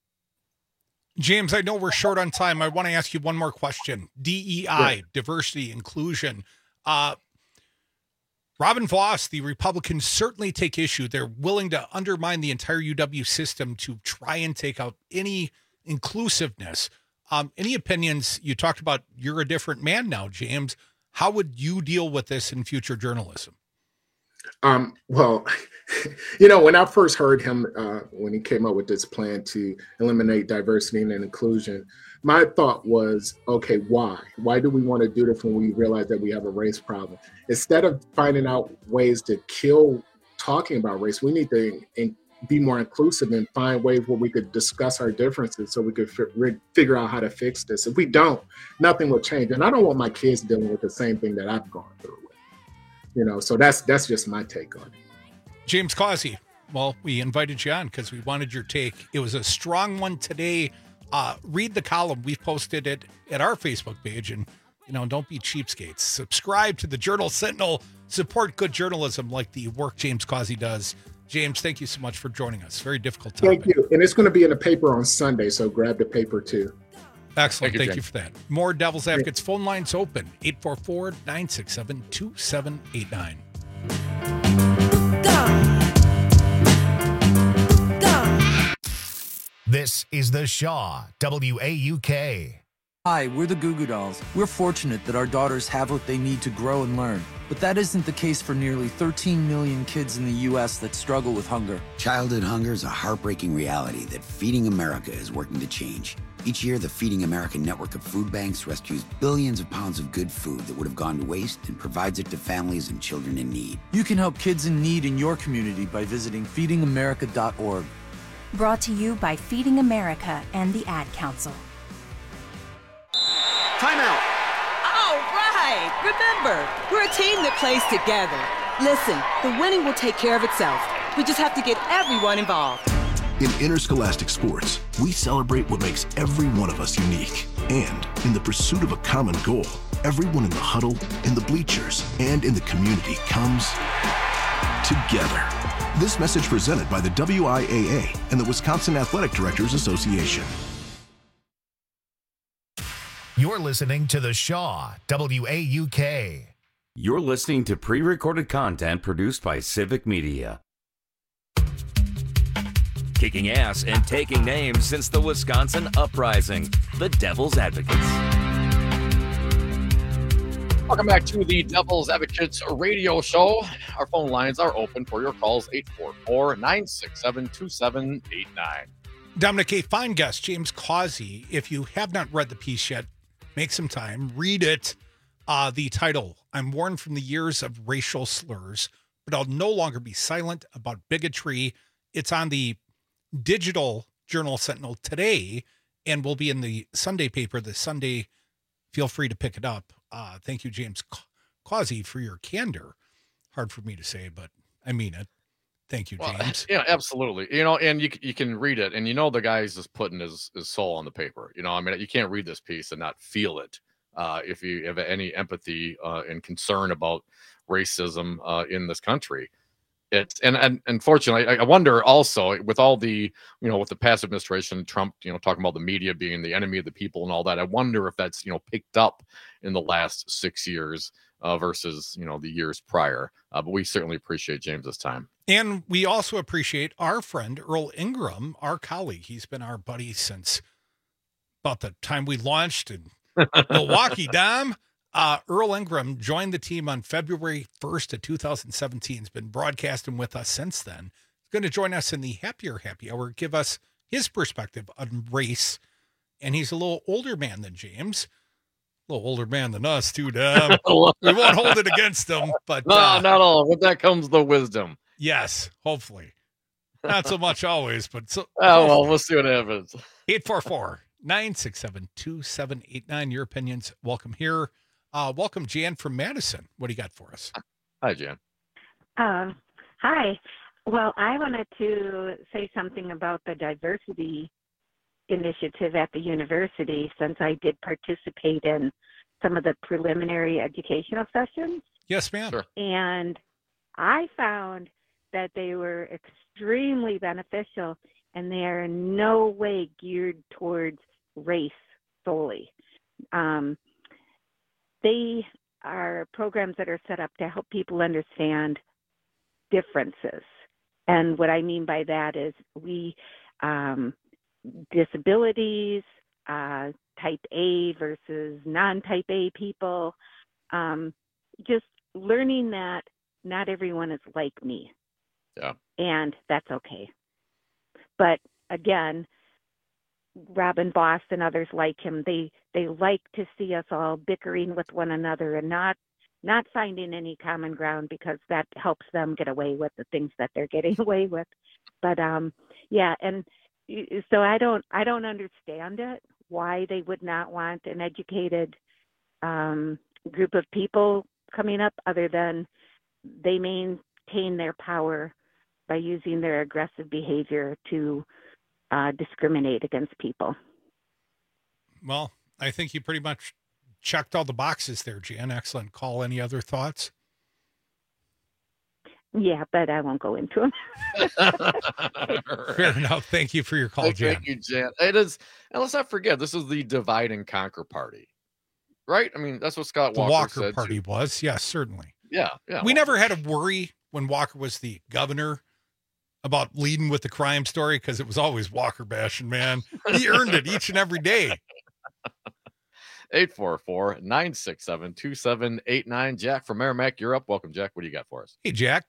James, I know we're short on time. I want to ask you one more question. D E I, yeah. Diversity, inclusion. Uh, Robin Vos, the Republicans certainly take issue. They're willing to undermine the entire U W system to try and take out any inclusiveness. Um, any opinions? You talked about you're a different man now, James. How would you deal with this in future journalism? Um, well, you know, when I first heard him, uh, when he came up with this plan to eliminate diversity and inclusion, my thought was, okay, why? Why do we want to do this when we realize that we have a race problem? Instead of finding out ways to kill talking about race, we need to in, be more inclusive and find ways where we could discuss our differences so we could f- figure out how to fix this. If we don't, nothing will change. And I don't want my kids dealing with the same thing that I've gone through with. You know, so that's that's just my take on it. James Causey, well, we invited you on because we wanted your take. It was a strong one today. Uh, read the column. We've posted it at our Facebook page. And, you know, don't be cheapskates. Subscribe to the Journal Sentinel. Support good journalism like the work James Causey does. James, thank you so much for joining us. Very difficult topic. Thank you. And it's going to be in the paper on Sunday, so grab the paper too. Excellent. Thank, you, Thank you for that. More Devil's Advocates phone lines open. eight four four, nine six seven, two seven eight nine. This is The Shaw, W A U K. Hi, we're the Goo Goo Dolls. We're fortunate that our daughters have what they need to grow and learn. But that isn't the case for nearly thirteen million kids in the U S that struggle with hunger. Childhood hunger is a heartbreaking reality that Feeding America is working to change. Each year, the Feeding America network of food banks rescues billions of pounds of good food that would have gone to waste and provides it to families and children in need. You can help kids in need in your community by visiting feeding america dot org. Brought to you by Feeding America and the Ad Council. Timeout. All right. Remember, we're a team that plays together. Listen, the winning will take care of itself. We just have to get everyone involved. In interscholastic sports, we celebrate what makes every one of us unique. And in the pursuit of a common goal, everyone in the huddle, in the bleachers, and in the community comes together. This message presented by the W I A A and the Wisconsin Athletic Directors Association. You're listening to The Shaw, W A U K. You're listening to pre-recorded content produced by Civic Media. Kicking ass and taking names since the Wisconsin Uprising, the Devil's Advocates. Welcome back to the Devil's Advocates radio show. Our phone lines are open for your calls, eight four four, nine six seven, two seven eight nine. Dominic, a fine guest, James Causey. If you have not read the piece yet, make some time, read it. Uh, the title, I'm warned from the years of racial slurs, but I'll no longer be silent about bigotry. It's on the digital Journal Sentinel today and will be in the Sunday paper this Sunday. Feel free to pick it up. Uh, thank you, James Causey, for your candor. Hard for me to say, but I mean it. Thank you, James. Well, yeah, absolutely. You know, and you you can read it, and you know the guy's just putting his, his soul on the paper. You know, I mean, you can't read this piece and not feel it uh, if you have any empathy uh, and concern about racism uh, in this country. It's and, and unfortunately, I, I wonder also with all the, you know, with the past administration, Trump, you know, talking about the media being the enemy of the people and all that. I wonder if that's, you know, picked up in the last six years uh, versus, you know, the years prior. Uh, but we certainly appreciate James's time. And we also appreciate our friend, Earl Ingram, our colleague. He's been our buddy since about the time we launched in Milwaukee, Dom. Uh, Earl Ingram joined the team on February first of two thousand seventeen. He's been broadcasting with us since then. He's going to join us in the Happier Happy Hour, give us his perspective on race. And he's a little older man than James. A little older man than us, too, Dom. We won't hold it against him. But no, uh, not all. With that comes the wisdom. Yes, hopefully. Not so much always, but so. Oh, well, we'll see what happens. eight four four, nine six seven, two seven eight nine. Your opinions, welcome here. Uh, welcome, Jan from Madison. What do you got for us? Hi, Jan. Uh, hi. Well, I wanted to say something about the diversity initiative at the university, since I did participate in some of the preliminary educational sessions. Yes, ma'am. Sure. And I found that they were extremely beneficial, and they are in no way geared towards race solely. Um, They are programs that are set up to help people understand differences. And what I mean by that is we, um, disabilities, uh, type A versus non-type A people, um, just learning that not everyone is like me. Yeah. And that's okay. But again, Robin Voss and others like him, they they like to see us all bickering with one another and not not finding any common ground, because that helps them get away with the things that they're getting away with. But um yeah, and so I don't I don't understand it, why they would not want an educated um group of people coming up, other than they maintain their power by using their aggressive behavior to Uh, discriminate against people. Well, I think you pretty much checked all the boxes there, Jan. Excellent call. Any other thoughts? Yeah, but I won't go into them. Fair enough. Thank you for your call, Thank, Jan. Thank you, Jan. It is, and let's not forget, this is the divide and conquer party, right? I mean, that's what Scott The Walker, Walker said party too. was, yes, certainly. Yeah, yeah. We well, never had a worry when Walker was the governor about leading with the crime story because it was always Walker bashing, man. He earned it each and every day. eight four four, nine six seven, two seven eight nine. Jack from Merrimack, you're up. Welcome, Jack. What do you got for us? Hey, Jack.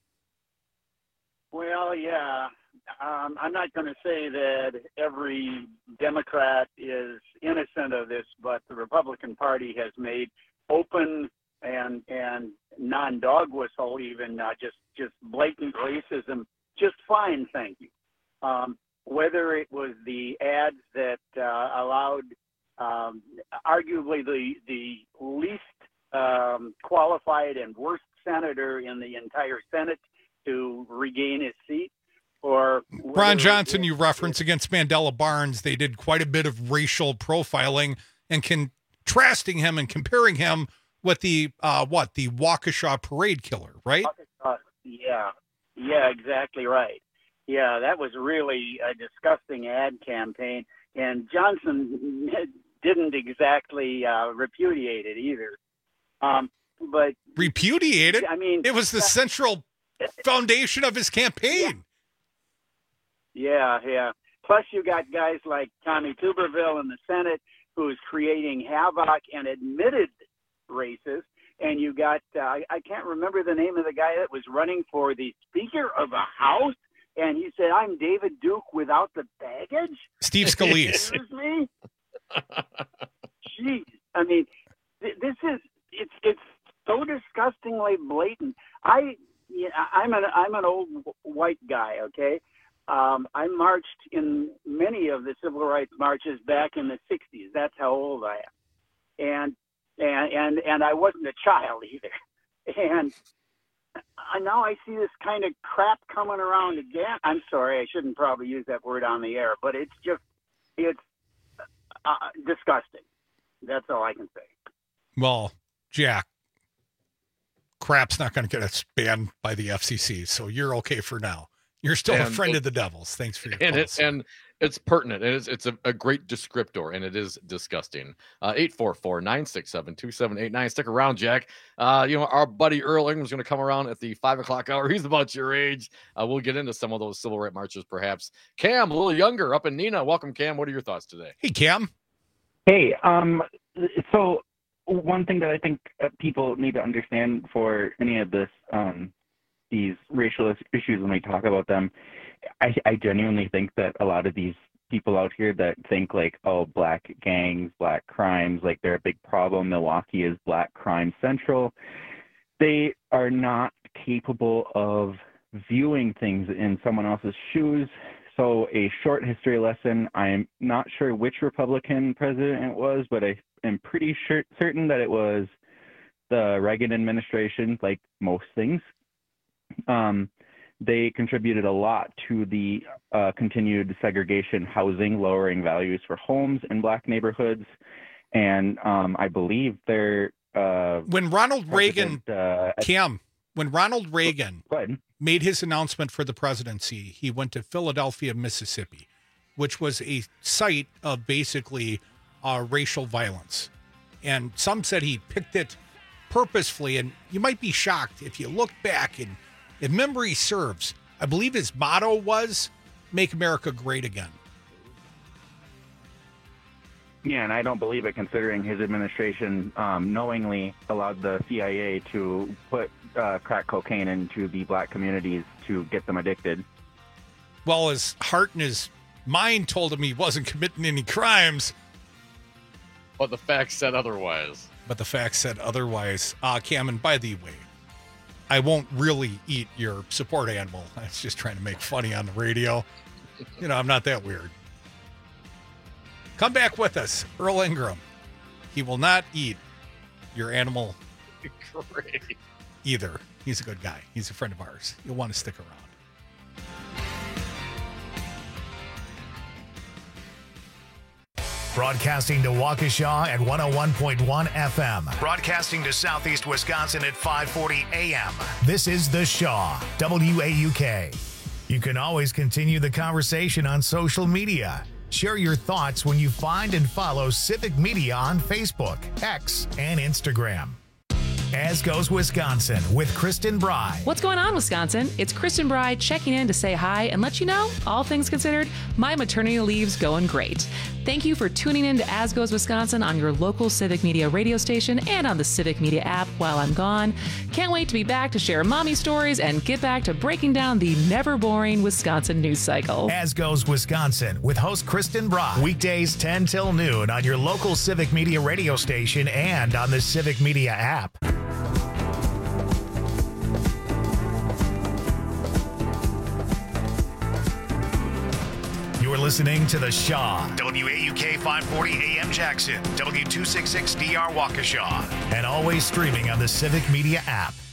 Well, yeah. Um, I'm not going to say that every Democrat is innocent of this, but the Republican Party has made open and and non-dog whistle, even uh, just just blatant racism, just fine, thank you. Um, whether it was the ads that uh, allowed um, arguably the the least um, qualified and worst senator in the entire Senate to regain his seat, or Ron Johnson, you reference against Mandela Barnes, they did quite a bit of racial profiling and contrasting him and comparing him with the uh, what the Waukesha parade killer, right? Uh, yeah, yeah, exactly right. Yeah, that was really a disgusting ad campaign, and Johnson didn't exactly uh, repudiate it either. Um, but repudiated? I mean, it was the central foundation of his campaign. Yeah, yeah. Plus, you got guys like Tommy Tuberville in the Senate who's creating havoc and admitted racist. And you got, uh, I, I can't remember the name of the guy that was running for the Speaker of the House. And he said, I'm David Duke without the baggage. Steve Scalise. Excuse me? Jeez. I mean, th- this is, it's it's so disgustingly blatant. I, yeah, I'm an, I'm an old white guy, okay? Um, I marched in many of the civil rights marches back in the sixties. That's how old I am. And and and, and I wasn't a child either. And now I see this kind of crap coming around again. I'm sorry, I shouldn't probably use that word on the air, but it's just, it's uh, disgusting. That's all I can say. Well, Jack, crap's not going to get us banned by the F C C, so you're okay for now. You're still and, a friend of the Devils. Thanks for your and calls. it, and it's pertinent. And it's it's a, a great descriptor, and it is disgusting. Uh, eight four four, nine six seven, two seven eight nine. Stick around, Jack. Uh, you know, our buddy Earl Ingram's going to come around at the five o'clock hour. He's about your age. Uh, we'll get into some of those civil rights marches, perhaps. Cam, a little younger, up in Neenah. Welcome, Cam. What are your thoughts today? Hey, Cam. Hey, um, so one thing that I think people need to understand for any of this, um, these racial issues when we talk about them, I, I genuinely think that a lot of these people out here that think like, oh, black gangs, black crimes, like they're a big problem. Milwaukee is black crime central. They are not capable of viewing things in someone else's shoes. So a short history lesson, I'm not sure which Republican president it was, but I am pretty sure, certain that it was the Reagan administration, like most things. Um, they contributed a lot to the uh, continued segregation housing, lowering values for homes in black neighborhoods. And um, I believe they're... Uh, when Ronald Reagan, uh, Cam, when Ronald Reagan made his announcement for the presidency, he went to Philadelphia, Mississippi, which was a site of basically uh, racial violence. And some said he picked it purposefully. And you might be shocked if you look back and if memory serves, I believe his motto was, "Make America Great Again." Yeah, and I don't believe it, considering his administration um, knowingly allowed the C I A to put uh, crack cocaine into the black communities to get them addicted. Well, his heart and his mind told him he wasn't committing any crimes. But the facts said otherwise. But the facts said otherwise. Uh, Cam, and by the way, I won't really eat your support animal. I was just trying to make funny on the radio. You know, I'm not that weird. Come back with us, Earl Ingram. He will not eat your animal Great. either. He's a good guy. He's a friend of ours. You'll want to stick around. Broadcasting to Waukesha at one oh one point one F M. Broadcasting to Southeast Wisconsin at five forty A M. This is The Shaw, W A U K. You can always continue the conversation on social media. Share your thoughts when you find and follow Civic Media on Facebook, X, and Instagram. As Goes Wisconsin with Kristen Bry. What's going on, Wisconsin? It's Kristen Bry checking in to say hi and let you know, all things considered, my maternity leave's going great. Thank you for tuning in to As Goes Wisconsin on your local Civic Media radio station and on the Civic Media app while I'm gone. Can't wait to be back to share mommy stories and get back to breaking down the never boring Wisconsin news cycle. As Goes Wisconsin with host Kristen Bry. Weekdays ten till noon on your local Civic Media radio station and on the Civic Media app. You're listening to The Shaw, W A U K five forty A M Jackson, W two sixty-six D R Waukesha, and always streaming on the Civic Media app.